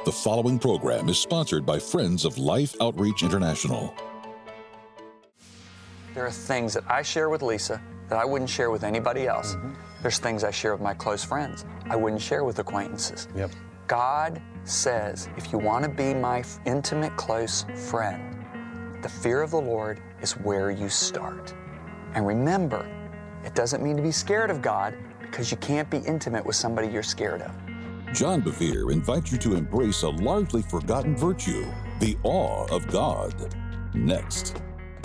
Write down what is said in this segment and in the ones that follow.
The following program is sponsored by Friends of Life Outreach International. There are things that I share with Lisa that I wouldn't share with anybody else. There's things I share with my close friends I wouldn't share with acquaintances. God says, if you want to be my intimate, close friend, the fear of the Lord is where you start. And remember, it doesn't mean to be scared of God, because you can't be intimate with somebody you're scared of. John Bevere invites you to embrace a largely forgotten virtue, the awe of God. Next.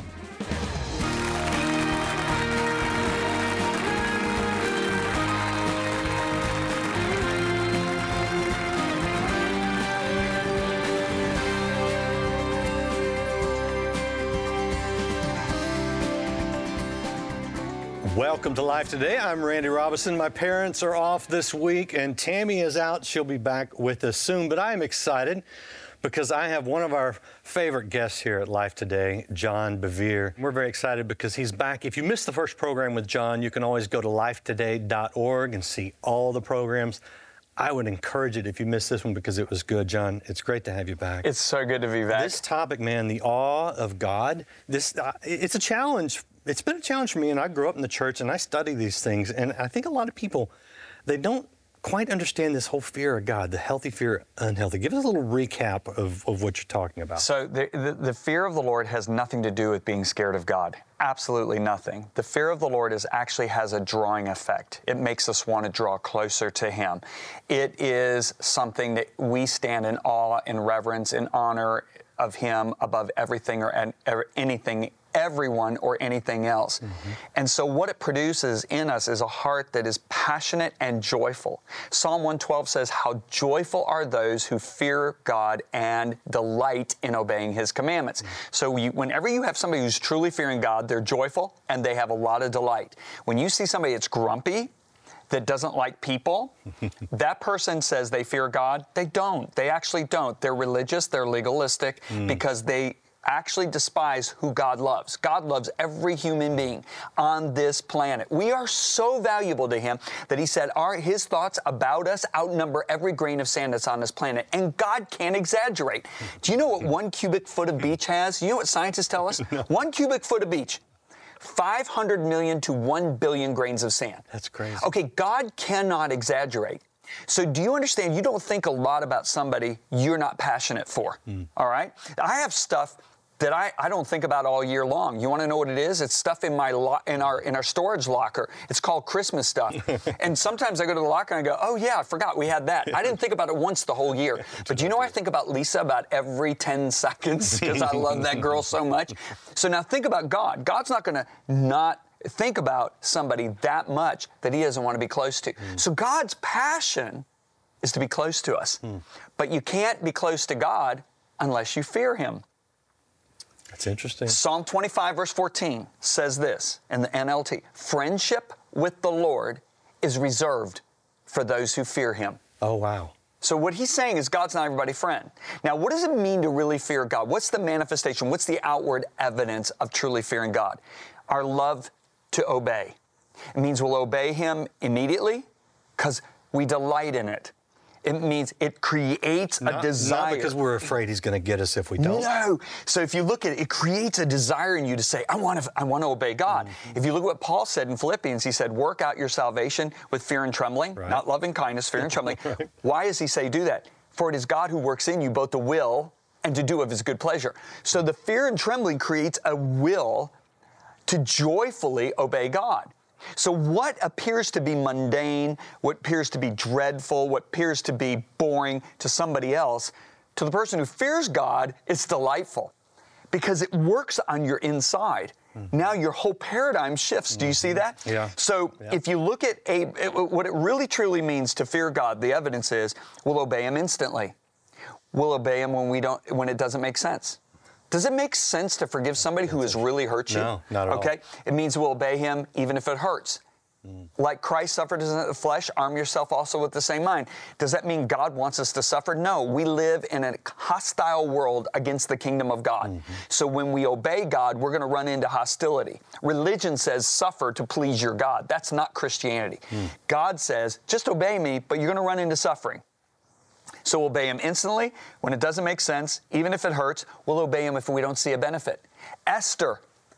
Welcome to Life Today. I'm Randy Robison. My parents are off this week and Tammy is out. She'll be back with us soon, but I am excited because I have one of our favorite guests here at Life Today, John Bevere. We're very excited because he's back. If you missed the first program with John, you can always go to lifetoday.org and see all the programs. I would encourage it if you missed this one because it was good, John. It's great to have you back. It's so good to be back. This topic, man, the awe of God, it's a challenge. It's been a challenge for me, and I grew up in the church, and I study these things, and I think a lot of people, they don't quite understand this whole fear of God, the healthy fear, unhealthy. Give us a little recap of what you're talking about. So the fear of the Lord has nothing to do with being scared of God. Absolutely nothing. The fear of the Lord actually has a drawing effect. It makes us want to draw closer to Him. It is something that we stand in awe, in reverence, in honor of Him above everything or anything, everyone or anything else. And so what it produces in us is a heart that is passionate and joyful. Psalm 112 says, how joyful are those who fear God and delight in obeying His commandments. So whenever you have somebody who's truly fearing God, they're joyful and they have a lot of delight. When you see somebody that's grumpy, that doesn't like people, that person says they fear God. They don't. They actually don't. They're religious, they're legalistic, because they actually despise who God loves. God loves every human being on this planet. We are so valuable to Him that He said His thoughts about us outnumber every grain of sand that's on this planet. And God can't exaggerate. Do you know what 1 cubic foot of beach has? You know what scientists tell us? No. 1 cubic foot of beach, 500 million to 1 billion grains of sand. That's crazy. Okay, God cannot exaggerate. So do you understand, you don't think a lot about somebody you're not passionate for, all right? I have stuff that I don't think about all year long. You want to know what it is? It's stuff in our storage locker. It's called Christmas stuff. And sometimes I go to the locker and I go, oh yeah, I forgot we had that. I didn't think about it once the whole year. But do you know I think about Lisa about every 10 seconds because I love that girl so much? So now think about God. God's not going to not think about somebody that much that He doesn't want to be close to. So God's passion is to be close to us. But you can't be close to God unless you fear Him. That's interesting. Psalm 25, verse 14 says this in the NLT, friendship with the Lord is reserved for those who fear Him. Oh, wow. So what he's saying is God's not everybody's friend. Now, what does it mean to really fear God? What's the manifestation? What's the outward evidence of truly fearing God? Our love to obey. It means we'll obey Him immediately because we delight in it. It means it creates a desire. Not because we're afraid He's going to get us if we don't. No. So if you look at it, it creates a desire in you to say, I want to obey God. If you look at what Paul said in Philippians, he said, work out your salvation with fear and trembling, not loving kindness, fear and trembling. Why does he say do that? For it is God who works in you both to will and to do of His good pleasure. So the fear and trembling creates a will to joyfully obey God. So what appears to be mundane, what appears to be dreadful, what appears to be boring to somebody else, to the person who fears God, it's delightful because it works on your inside. Now your whole paradigm shifts. Do you see that? Yeah. So if you look at what it really truly means to fear God, the evidence is we'll obey Him instantly. We'll obey Him when it doesn't make sense. Does it make sense to forgive somebody who has really hurt you? No, not at all. Okay? It means we'll obey Him even if it hurts. Like Christ suffered in the flesh, arm yourself also with the same mind. Does that mean God wants us to suffer? No, we live in a hostile world against the kingdom of God. So when we obey God, we're going to run into hostility. Religion says suffer to please your God. That's not Christianity. God says, just obey me, but you're going to run into suffering. So we'll obey him instantly when it doesn't make sense, even if it hurts. We'll obey him if we don't see a benefit. Esther,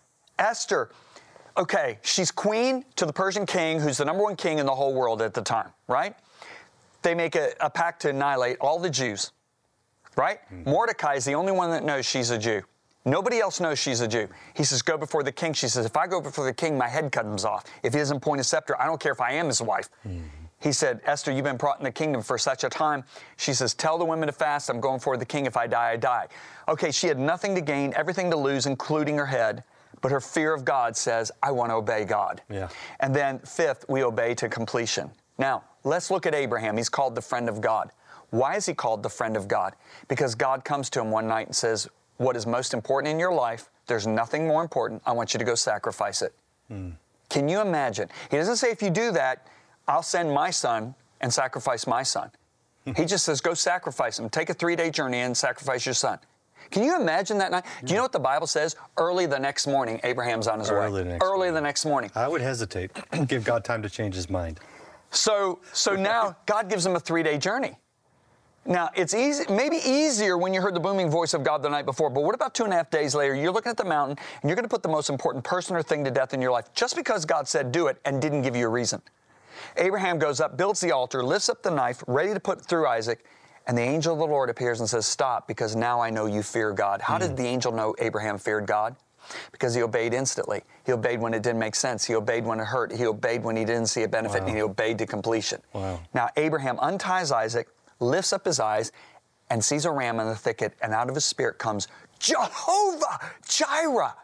okay, she's queen to the Persian king, who's the number one king in the whole world at the time, right? They make a pact to annihilate all the Jews, right? Mordecai is the only one that knows she's a Jew. Nobody else knows she's a Jew. He says, go before the king. She says, if I go before the king, my head comes off. If he doesn't point a scepter, I don't care if I am his wife. He said, Esther, you've been brought in the kingdom for such a time. She says, tell the women to fast. I'm going before the king. If I die, I die. Okay, she had nothing to gain, everything to lose, including her head. But her fear of God says, I want to obey God. Yeah. And then fifth, we obey to completion. Now, let's look at Abraham. He's called the friend of God. Why is he called the friend of God? Because God comes to him one night and says, what is most important in your life, there's nothing more important. I want you to go sacrifice it. Can you imagine? He doesn't say, if you do that, I'll send my son and sacrifice my son. He just says, go sacrifice him. Take a 3-day journey and sacrifice your son. Can you imagine that night? Do you know what the Bible says? Early the next morning, Abraham's on his way. Early the next morning. I would hesitate. Give God time to change his mind. So now God gives him a 3-day journey. Now, it's easy, maybe easier when you heard the booming voice of God the night before, but what about 2.5 days later? You're looking at the mountain, and you're going to put the most important person or thing to death in your life just because God said do it and didn't give you a reason. Abraham goes up, builds the altar, lifts up the knife, ready to put through Isaac, and the angel of the Lord appears and says, stop, because now I know you fear God. How did the angel know Abraham feared God? Because he obeyed instantly. He obeyed when it didn't make sense. He obeyed when it hurt. He obeyed when he didn't see a benefit, and he obeyed to completion. Now, Abraham unties Isaac, lifts up his eyes, and sees a ram in the thicket, and out of his spirit comes Jehovah Jireh.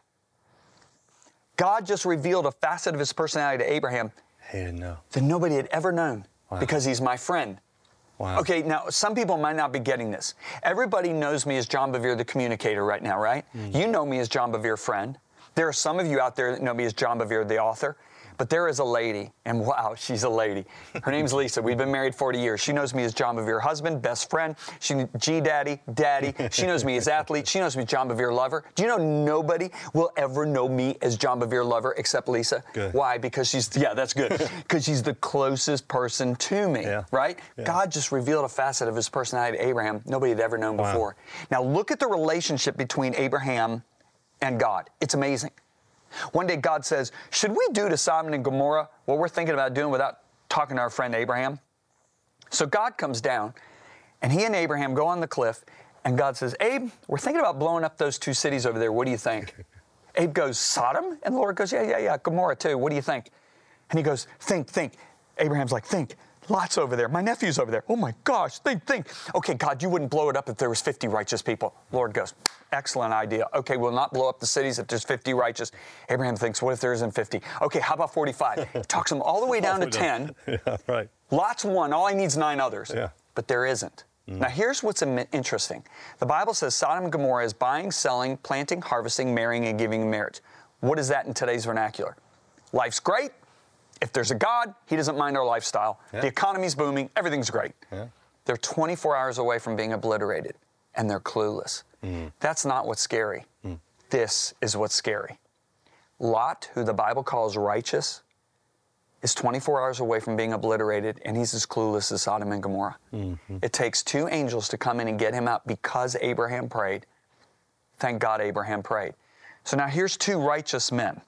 God just revealed a facet of his personality to Abraham that nobody had ever known, because he's my friend. Okay, now, some people might not be getting this. Everybody knows me as John Bevere, the communicator right now, right? You know me as John Bevere, friend. There are some of you out there that know me as John Bevere, the author. But there is a lady, and wow, she's a lady. Her name's Lisa. We've been married 40 years. She knows me as John Bevere, husband, best friend. G-Daddy, Daddy. She knows me as athlete. She knows me as John Bevere, lover. Do you know nobody will ever know me as John Bevere, lover, except Lisa? Good. Why? Because that's good. Because she's the closest person to me, right? Yeah. God just revealed a facet of his personality to Abraham nobody had ever known before. Now look at the relationship between Abraham and God. It's amazing. One day God says, should we do to Sodom and Gomorrah what we're thinking about doing without talking to our friend Abraham? So God comes down, and he and Abraham go on the cliff, and God says, Abe, we're thinking about blowing up those 2 cities over there. What do you think? Abe goes, Sodom? And the Lord goes, yeah, Gomorrah too. What do you think? And he goes, think. Abraham's like, think. Lot's over there. My nephew's over there. Oh my gosh, think. Okay, God, you wouldn't blow it up if there was 50 righteous people. Lord goes, excellent idea. Okay, we'll not blow up the cities if there's 50 righteous. Abraham thinks, what if there isn't 50? Okay, how about 45? Talks him all the way down to 10. Yeah, right. Lot's 1. All he needs 9 others. Yeah. But there isn't. Now, here's what's interesting. The Bible says Sodom and Gomorrah is buying, selling, planting, harvesting, marrying, and giving in marriage. What is that in today's vernacular? Life's great. If there's a God, he doesn't mind our lifestyle. The economy's booming. Everything's great. They're 24 hours away from being obliterated, and they're clueless. That's not what's scary. This is what's scary. Lot, who the Bible calls righteous, is 24 hours away from being obliterated, and he's as clueless as Sodom and Gomorrah. It takes 2 angels to come in and get him out because Abraham prayed. Thank God Abraham prayed. So now here's 2 righteous men.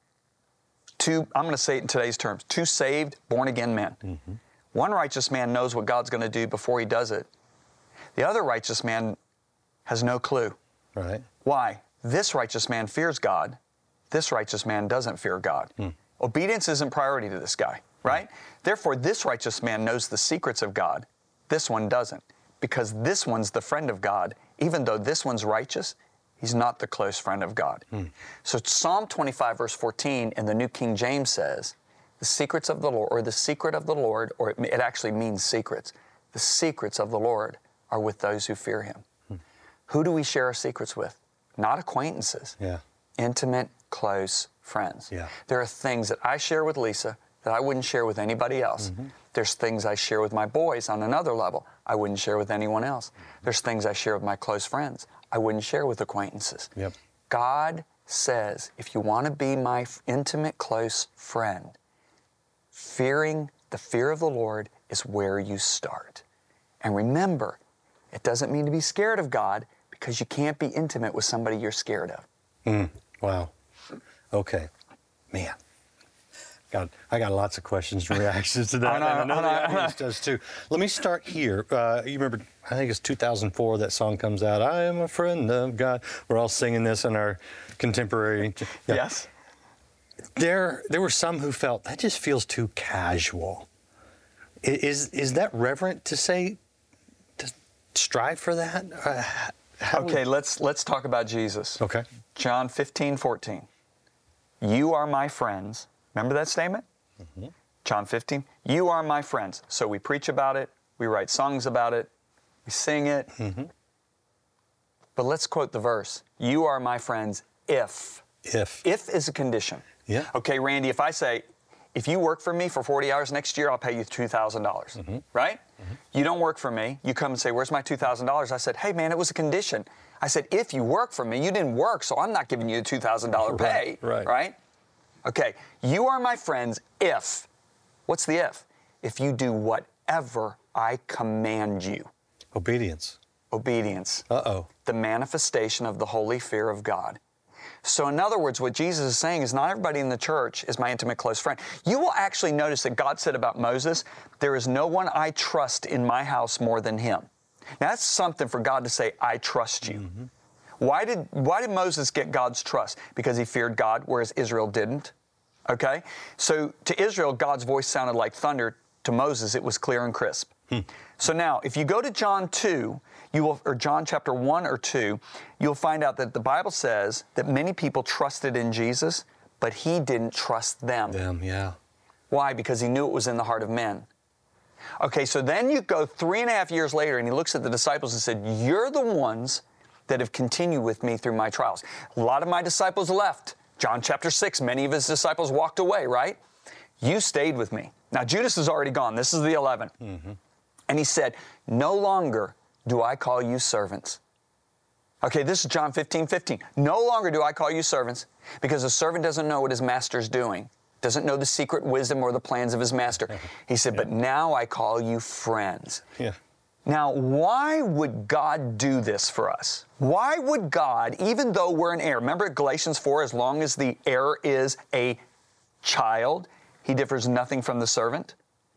2, I'm going to say it in today's terms, 2 saved, born-again men. One righteous man knows what God's going to do before he does it. The other righteous man has no clue. Right. Why? This righteous man fears God. This righteous man doesn't fear God. Obedience isn't priority to this guy, right? Therefore, this righteous man knows the secrets of God. This one doesn't, because this one's the friend of God. Even though this one's righteous, he's not the close friend of God. So Psalm 25, verse 14 in the New King James says, the secrets of the Lord, or the secret of the Lord, or it actually means secrets. The secrets of the Lord are with those who fear him. Who do we share our secrets with? Not acquaintances. Intimate, close friends. There are things that I share with Lisa that I wouldn't share with anybody else. There's things I share with my boys on another level I wouldn't share with anyone else. There's things I share with my close friends I wouldn't share with acquaintances. God says, if you want to be my intimate, close friend, the fear of the Lord is where you start. And remember, It doesn't mean to be scared of God, because you can't be intimate with somebody you're scared of. Wow. Okay. Man. I got lots of questions and reactions to that. I know the audience does too. Let me start here. You remember, I think it's 2004, that song comes out, I am a friend of God. We're all singing this in our contemporary. Yeah. Yes. There were some who felt, that just feels too casual. Is that reverent to say, to strive for that? Okay, let's talk about Jesus. Okay. John 15:14. You are my friends. Remember that statement? Mm-hmm. John 15. You are my friends. So we preach about it. We write songs about it. We sing it. Mm-hmm. But let's quote the verse. You are my friends if. If is a condition. Yeah. Okay, Randy, if I say, if you work for me for 40 hours next year, I'll pay you $2,000, right? Mm-hmm. You don't work for me. You come and say, where's my $2,000? I said, hey, man, it was a condition. I said, if you work for me, you didn't work, so I'm not giving you a $2,000 pay, right? Okay, you are my friends if. What's the if? If you do whatever I command you. Obedience. Uh-oh. The manifestation of the holy fear of God. So in other words, what Jesus is saying is not everybody in the church is my intimate close friend. You will actually notice that God said about Moses, there is no one I trust in my house more than him. Now that's something for God to say, I trust you. Mm-hmm. Why did Moses get God's trust? Because he feared God, whereas Israel didn't. Okay? So to Israel, God's voice sounded like thunder. To Moses, it was clear and crisp. So now, if you go to John 2, or John chapter 1 or 2, you'll find out that the Bible says that many people trusted in Jesus, but he didn't trust them. Yeah. Why? Because he knew it was in the heart of men. Okay, so then you go 3.5 years later, and he looks at the disciples and said, you're the ones that have continued with me through my trials. A lot of my disciples left. John chapter 6, many of his disciples walked away, right? You stayed with me. Now, Judas is already gone. This is the 11. Mm-hmm. And he said, no longer do I call you servants. Okay, this is John 15:15. No longer do I call you servants, because a servant doesn't know what his master's doing, doesn't know the secret wisdom or the plans of his master. He said, but now I call you friends. Yeah. Now, why would God do this for us? Why would God, even though we're an heir, remember Galatians 4, as long as the heir is a child, he differs nothing from the servant?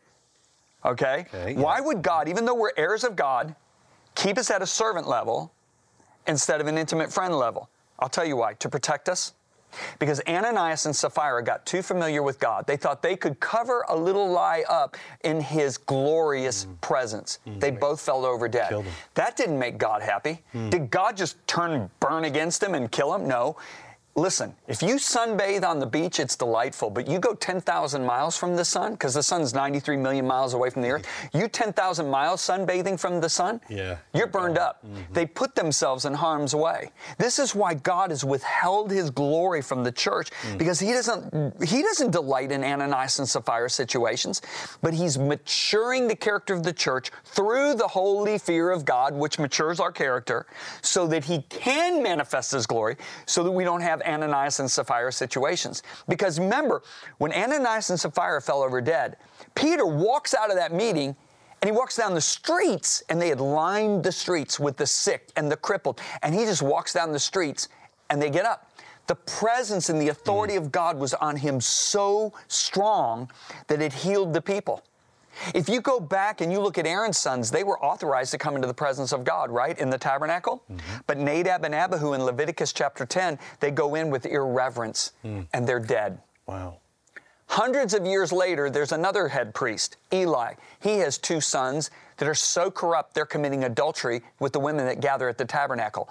Okay? Yeah. Why would God, even though we're heirs of God, keep us at a servant level instead of an intimate friend level? I'll tell you why. To protect us. Because Ananias and Sapphira got too familiar with God. They thought they could cover a little lie up in his glorious presence. They both fell over dead. That didn't make God happy. Did God just turn and burn against him and kill him? No. Listen, if you sunbathe on the beach, it's delightful, but you go 10,000 miles from the sun, because the sun's 93 million miles away from the earth, you 10,000 miles sunbathing from the sun, you're burned up. They put themselves in harm's way. This is why God has withheld his glory from the church, because he doesn't delight in Ananias and Sapphira situations, but he's maturing the character of the church through the holy fear of God, which matures our character, so that he can manifest his glory, so that we don't have Ananias and Sapphira situations. Because remember, when Ananias and Sapphira fell over dead, Peter walks out of that meeting and he walks down the streets, and they had lined the streets with the sick and the crippled, and he just walks down the streets and they get up. The presence and the authority of God was on him so strong that it healed the people. If you go back and you look at Aaron's sons, they were authorized to come into the presence of God, right, in the tabernacle? But Nadab and Abihu in Leviticus chapter 10, they go in with irreverence, and they're dead. Wow. Hundreds of years later, there's another head priest, Eli. He has 2 sons that are so corrupt, they're committing adultery with the women that gather at the tabernacle,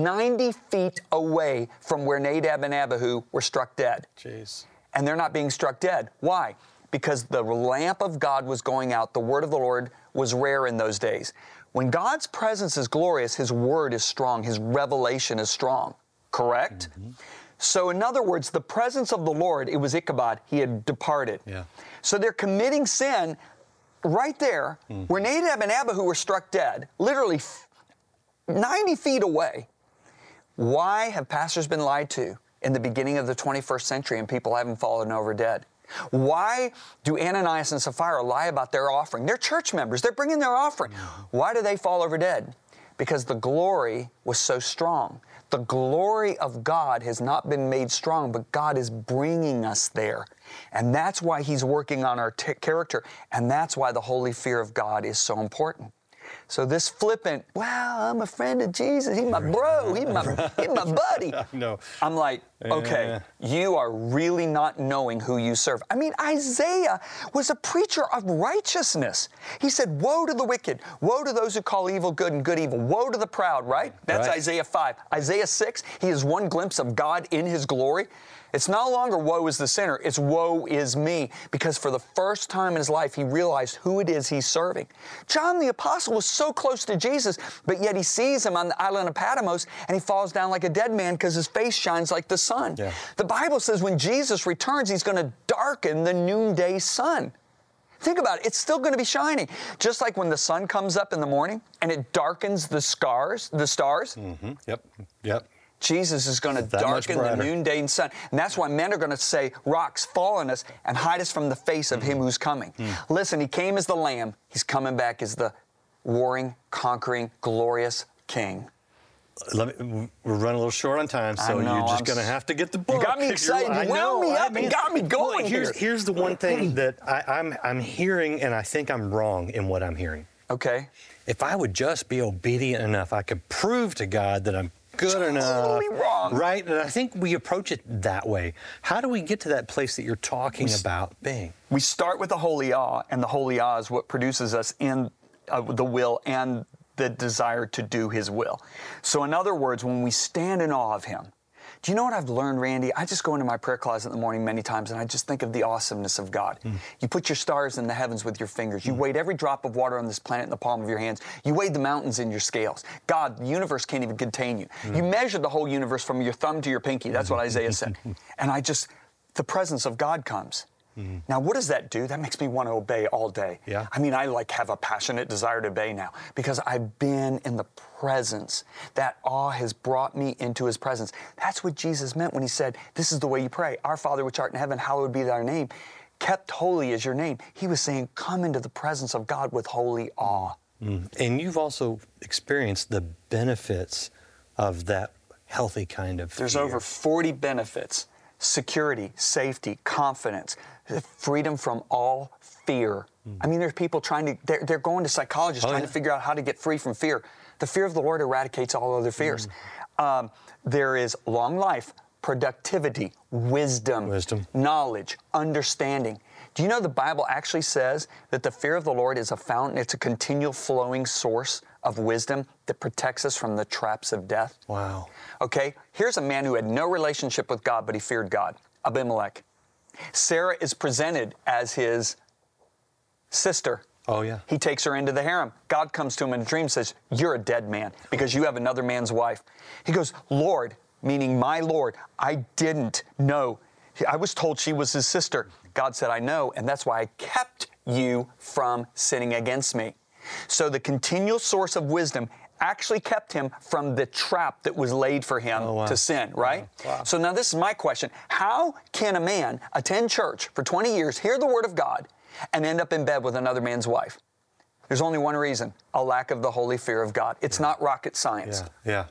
90 feet away from where Nadab and Abihu were struck dead. Jeez. And they're not being struck dead. Why? Because the lamp of God was going out. The word of the Lord was rare in those days. When God's presence is glorious, his word is strong. His revelation is strong. Correct? So in other words, the presence of the Lord, it was Ichabod. He had departed. So they're committing sin right there where Nadab and Abihu were struck dead, literally 90 feet away. Why have pastors been lied to in the beginning of the 21st century and people haven't fallen over dead? Why do Ananias and Sapphira lie about their offering? They're church members. They're bringing their offering. Why do they fall over dead? Because the glory was so strong. The glory of God has not been made strong, but God is bringing us there. And that's why He's working on our character, and that's why the holy fear of God is so important. So this flippant, wow, I'm a friend of Jesus, he's my bro, he's my buddy. No. I'm like, okay, you are really not knowing who you serve. I mean, Isaiah was a preacher of righteousness. He said, woe to the wicked, woe to those who call evil good and good evil, woe to the proud, right? That's right. Isaiah 5. Isaiah 6, he has one glimpse of God in His glory. It's no longer woe is the sinner, it's woe is me. Because for the first time in his life, he realized who it is he's serving. John the Apostle was so close to Jesus, but yet he sees him on the island of Patmos and he falls down like a dead man because his face shines like the sun. Yeah. The Bible says when Jesus returns, He's going to darken the noonday sun. Think about it. It's still going to be shining. Just like when the sun comes up in the morning and it darkens the stars. Mm-hmm. Yep. Jesus is going to darken the noonday sun. And that's why men are going to say, rocks, fall on us and hide us from the face of Him who's coming. Listen, He came as the Lamb. He's coming back as the warring, conquering, glorious King. We're running a little short on time, so you're just going to have to get the book. You got me excited. You wound me up and got me going here. Here's the one thing that I'm hearing, and I think I'm wrong in what I'm hearing. Okay. If I would just be obedient enough, I could prove to God that I'm good enough. Totally wrong. Right? And I think we approach it that way. How do we get to that place that you're talking about being? We start with the holy awe, and the holy awe is what produces us in the will and the desire to do His will. So in other words, when we stand in awe of Him, do you know what I've learned, Randy? I just go into my prayer closet in the morning many times and I just think of the awesomeness of God. You put your stars in the heavens with your fingers. You weighed every drop of water on this planet in the palm of your hands. You weighed the mountains in your scales. God, the universe can't even contain you. You measured the whole universe from your thumb to your pinky. That's what Isaiah said. And the presence of God comes. Now, what does that do? That makes me want to obey all day. Yeah. I mean, I have a passionate desire to obey now because I've been in the presence. That awe has brought me into His presence. That's what Jesus meant when He said, this is the way you pray. Our Father which art in heaven, hallowed be thy name. Kept holy is your name. He was saying, come into the presence of God with holy awe. And you've also experienced the benefits of that healthy kind of fear. There's over 40 benefits. Security, safety, confidence, freedom from all fear. I mean, there's people they're going to psychologists trying to figure out how to get free from fear. The fear of the Lord eradicates all other fears. There is long life, productivity, wisdom, knowledge, understanding. Do you know the Bible actually says that the fear of the Lord is a fountain? It's a continual flowing source of wisdom that protects us from the traps of death. Wow. Okay, here's a man who had no relationship with God, but he feared God, Abimelech. Sarah is presented as his sister. Oh, yeah. He takes her into the harem. God comes to him in a dream and says, you're a dead man because you have another man's wife. He goes, Lord, meaning my Lord, I didn't know. I was told she was his sister. God said, I know, and that's why I kept you from sinning against me. So the continual source of wisdom actually kept him from the trap that was laid for him to sin, right? Wow. So now this is my question. How can a man attend church for 20 years, hear the Word of God, and end up in bed with another man's wife? There's only one reason, a lack of the holy fear of God. It's not rocket science. Yeah.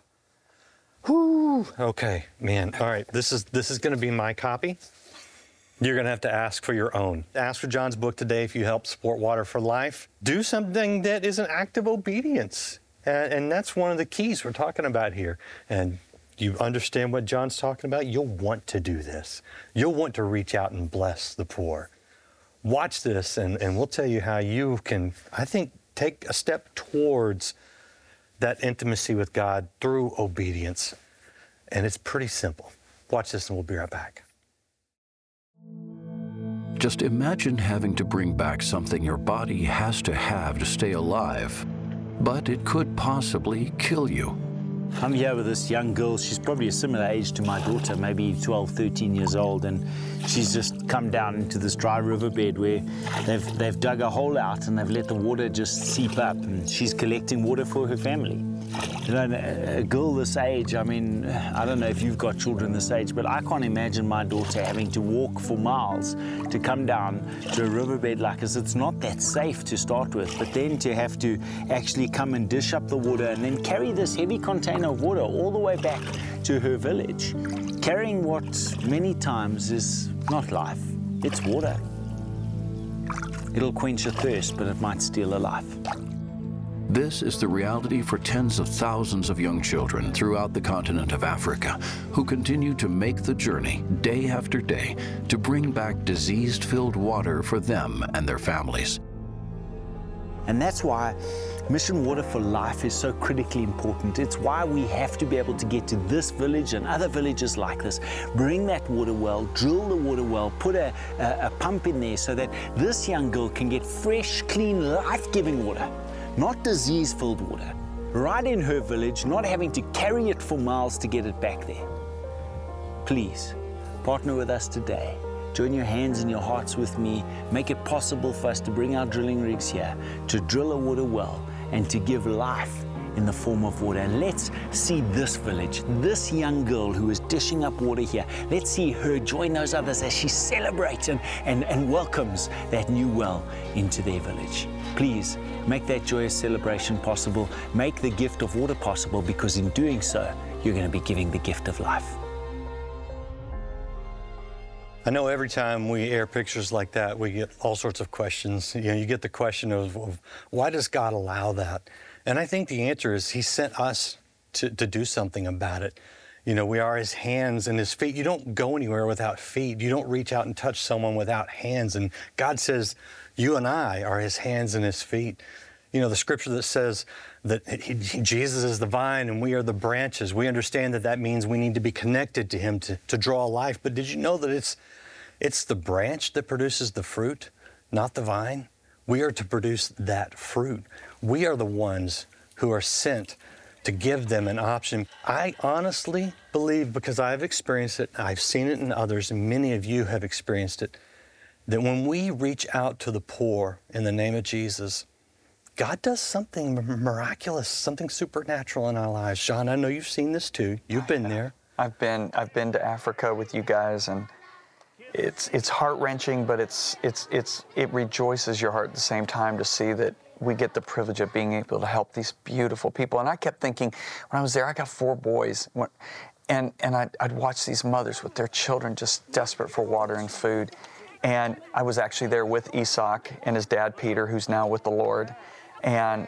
Whew. Okay, man. All right, this is going to be my copy. You're going to have to ask for your own. Ask for John's book today if you help support Water for Life. Do something that is an act of obedience. And that's one of the keys we're talking about here. And you understand what John's talking about? You'll want to do this. You'll want to reach out and bless the poor. Watch this, and we'll tell you how you can, I think, take a step towards that intimacy with God through obedience. And it's pretty simple. Watch this, and we'll be right back. Just imagine having to bring back something your body has to have to stay alive, but it could possibly kill you. I'm here with this young girl. She's probably a similar age to my daughter, maybe 12, 13 years old, and she's just come down into this dry riverbed where they've dug a hole out and they've let the water just seep up, and she's collecting water for her family. You know, a girl this age, I mean, I don't know if you've got children this age, but I can't imagine my daughter having to walk for miles to come down to a riverbed like this. It's not that safe to start with, but then to have to actually come and dish up the water and then carry this heavy container of water all the way back to her village, carrying what many times is not life, it's water. It'll quench a thirst, but it might steal a life. This is the reality for tens of thousands of young children throughout the continent of Africa who continue to make the journey day after day to bring back disease-filled water for them and their families. And that's why Mission Water for Life is so critically important. It's why we have to be able to get to this village and other villages like this, bring that water well, drill the water well, put a pump in there so that this young girl can get fresh, clean, life-giving water, not disease-filled water, right in her village, not having to carry it for miles to get it back there. Please, partner with us today. Join your hands and your hearts with me. Make it possible for us to bring our drilling rigs here, to drill a water well, and to give life in the form of water. And let's see this village, this young girl who is dishing up water here. Let's see her join those others as she celebrates and welcomes that new well into their village. Please make that joyous celebration possible. Make the gift of water possible, because in doing so, you're going to be giving the gift of life. I know every time we air pictures like that, we get all sorts of questions. You know, you get the question of why does God allow that? And I think the answer is He sent us to do something about it. You know, we are His hands and His feet. You don't go anywhere without feet. You don't reach out and touch someone without hands. And God says, you and I are His hands and His feet. You know, the scripture that says that Jesus is the vine and we are the branches. We understand that that means we need to be connected to Him to draw life. But did you know that it's the branch that produces the fruit, not the vine? We are to produce that fruit. We are the ones who are sent to give them an option. I honestly believe, because I've experienced it, I've seen it in others, and many of you have experienced it, that when we reach out to the poor in the name of Jesus, God does something miraculous, something supernatural in our lives. Sean, I know you've seen this too. You've been there. I've been to Africa with you guys, and it's heart-wrenching, but it rejoices your heart at the same time to see that we get the privilege of being able to help these beautiful people. And I kept thinking, when I was there, I got 4 boys, and I'd watch these mothers with their children just desperate for water and food. And I was actually there with Isaac and his dad, Peter, who's now with the Lord. And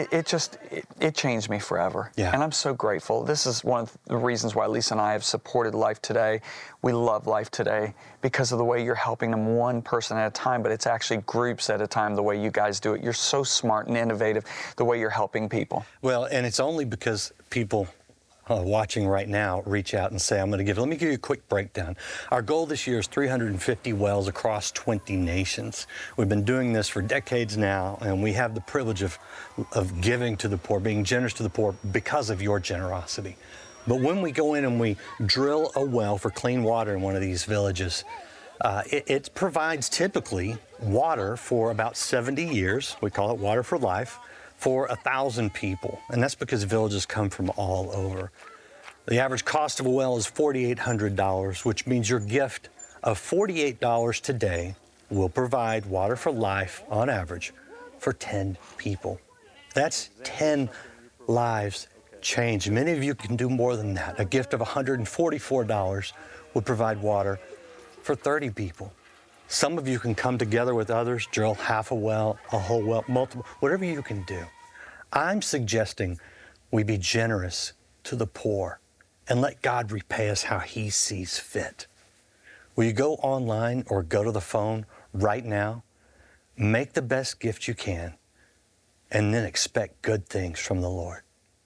it changed me forever. Yeah. And I'm so grateful. This is one of the reasons why Lisa and I have supported Life Today. We love Life Today because of the way you're helping them one person at a time, but it's actually groups at a time, the way you guys do it. You're so smart and innovative, the way you're helping people. Well, and it's only because people watching right now reach out and say, I'm going to give. Let me give you a quick breakdown. Our goal this year is 350 wells across 20 nations. We've been doing this for decades now, and we have the privilege of giving to the poor, being generous to the poor because of your generosity. But when we go in and we drill a well for clean water in one of these villages, it provides typically water for about 70 years. We call it Water for Life, for 1,000 people. And that's because villages come from all over. The average cost of a well is $4,800, which means your gift of $48 today will provide Water for Life on average for 10 people. That's 10 lives changed. Many of you can do more than that. A gift of $144 will provide water for 30 people. Some of you can come together with others, drill half a well, a whole well, multiple, whatever you can do. I'm suggesting we be generous to the poor and let God repay us how He sees fit. Will you go online or go to the phone right now, make the best gift you can, and then expect good things from the Lord?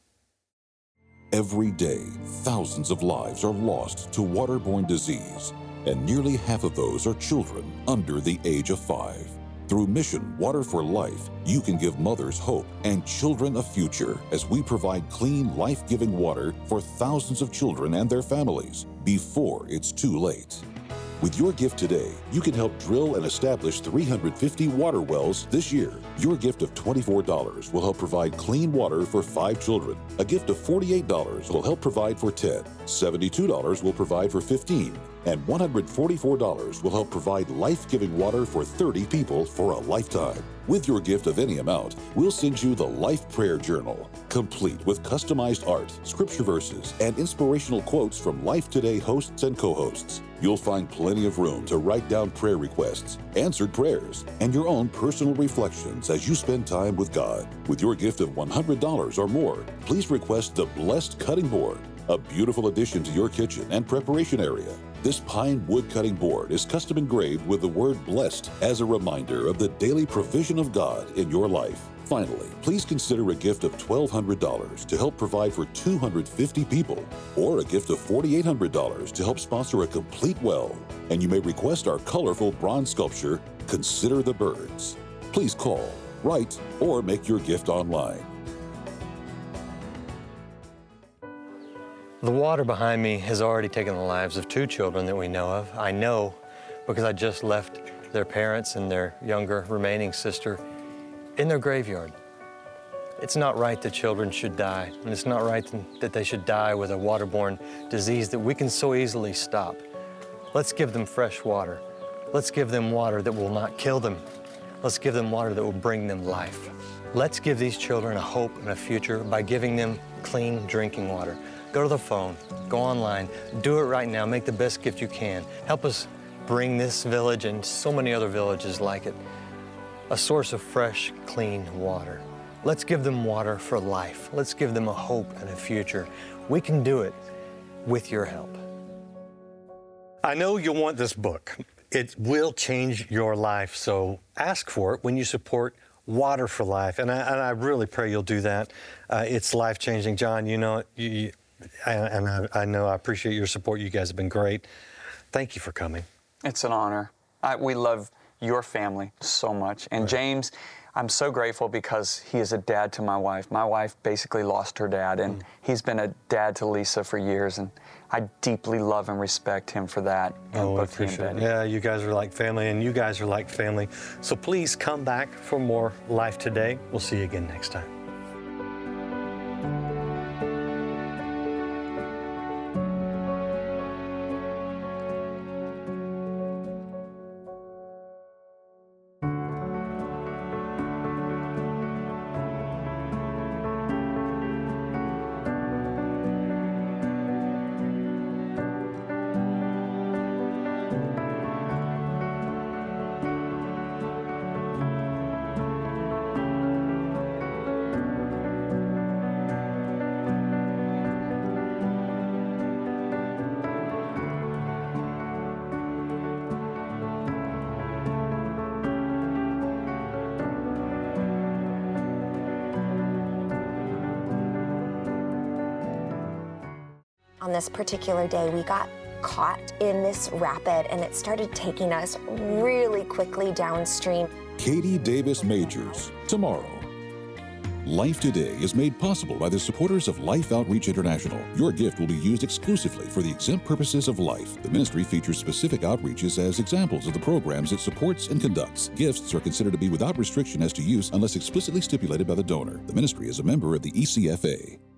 Every day, thousands of lives are lost to waterborne disease, and nearly half of those are children under the age of 5. Through Mission Water for Life, you can give mothers hope and children a future as we provide clean, life-giving water for thousands of children and their families before it's too late. With your gift today, you can help drill and establish 350 water wells this year. Your gift of $24 will help provide clean water for 5 children. A gift of $48 will help provide for 10. $72 will provide for 15. And $144 will help provide life-giving water for 30 people for a lifetime. With your gift of any amount, we'll send you the Life Prayer Journal, complete with customized art, scripture verses, and inspirational quotes from Life Today hosts and co-hosts. You'll find plenty of room to write down prayer requests, answered prayers, and your own personal reflections as you spend time with God. With your gift of $100 or more, please request the Blessed Cutting Board, a beautiful addition to your kitchen and preparation area. This pine wood cutting board is custom engraved with the word blessed as a reminder of the daily provision of God in your life. Finally, please consider a gift of $1,200 to help provide for 250 people, or a gift of $4,800 to help sponsor a complete well. And you may request our colorful bronze sculpture, Consider the Birds. Please call, write, or make your gift online. The water behind me has already taken the lives of 2 children that we know of. I know because I just left their parents and their younger remaining sister in their graveyard. It's not right that children should die, and it's not right that they should die with a waterborne disease that we can so easily stop. Let's give them fresh water. Let's give them water that will not kill them. Let's give them water that will bring them life. Let's give these children a hope and a future by giving them clean drinking water. Go to the phone, go online, do it right now, make the best gift you can. Help us bring this village and so many other villages like it a source of fresh, clean water. Let's give them water for life. Let's give them a hope and a future. We can do it with your help. I know you'll want this book. It will change your life, so ask for it when you support Water for Life, and I really pray you'll do that. It's life-changing. John, you know it. I know I appreciate your support. You guys have been great. Thank you for coming. It's an honor. We love your family so much. And James, I'm so grateful because he is a dad to my wife. My wife basically lost her dad, and he's been a dad to Lisa for years, and I deeply love and respect him for that. Oh, I appreciate it. Yeah, you guys are like family, and you guys are like family. So please come back for more Life Today. We'll see you again next time. On this particular day, we got caught in this rapid, and it started taking us really quickly downstream. Katie Davis Majors, tomorrow. Life Today is made possible by the supporters of Life Outreach International. Your gift will be used exclusively for the exempt purposes of life. The ministry features specific outreaches as examples of the programs it supports and conducts. Gifts are considered to be without restriction as to use unless explicitly stipulated by the donor. The ministry is a member of the ECFA.